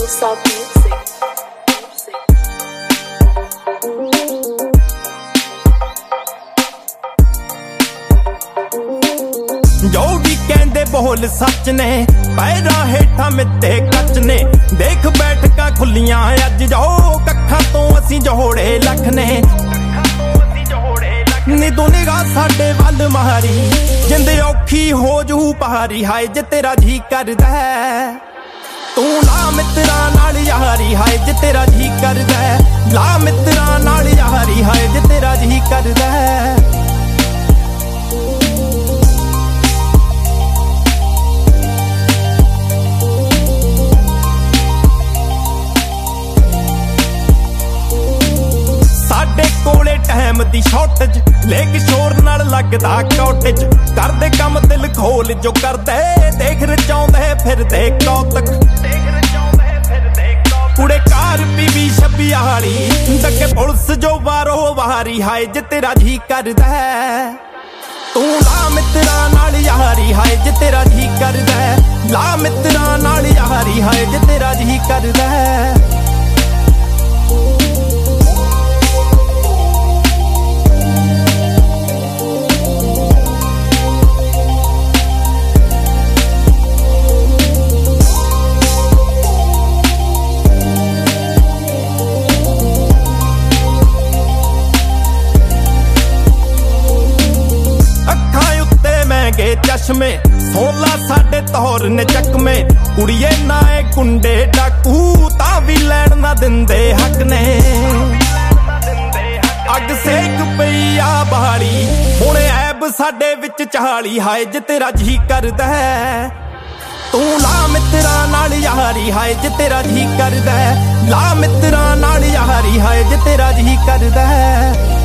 Hillside Music. जो भी कहंदे बोल सच ने पैरां हेठां मित्ते कच ने देख बैठकां खुलियां अज जो कक्खां तो असीं जोड़े लख ने नी तू निगाह साडे वल मारी जिंद औखी हो जू पहारी हाय जे तेरा जी करदा तू ला मित्रां नाल यारी हाय जे तेरा जी करदा ला मित्रां नाल यारी हाय जे तेरा जी करदा कोले टाइम दी शॉर्टेज लेके शोर नाल लगदा कॉटेज करदे कम दिल खोल जो करदे देख रचाउंदे फिर दे कौतक कुड़े कार पीवी छब्बी आली डके पुलिस जो वारो वारी हाय जे तेरा जी करदा तू ला मित्रां नाल यारी हाय जे तेरा जी करदा ला मित्रां नाल यारी हाय जे तेरा जी करदा चश्मे सोला साडे तौर ने चकमे कुड़िए नाए कुंडे डाकू ता भी लैण ना दिंदे हक ने अग सेक पई आ बहाली हुणे ऐब साडे विच चाली हाय जे तेरा जी करदा तू ला मित्रां नाल यारी हाय जे तेरा जी करदा ला मित्रां नाल यारी हाय जे तेरा जी करदा